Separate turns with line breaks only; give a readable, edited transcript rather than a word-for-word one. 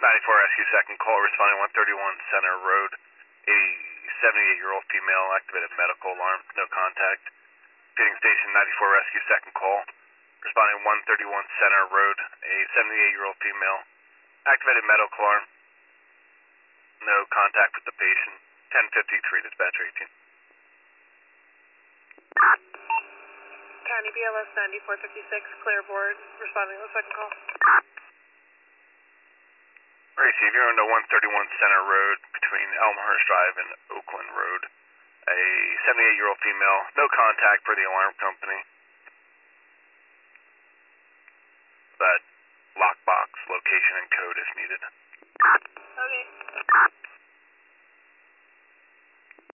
94 Rescue second call, responding 131 Center Road, a 78-year-old female, activated medical alarm, no contact. Repeating station 94 Rescue second call, responding 131 Center Road, a 78-year-old female, activated medical alarm, no contact with the patient. 1053, dispatcher 18.
County BLS 9456, Clairboard, responding to the second call.
Receive, you're on the 131 Center Road between Elmhurst Drive and Oakland Road. A 78-year-old female, no contact for the alarm company. That lockbox location and code is needed.
Okay.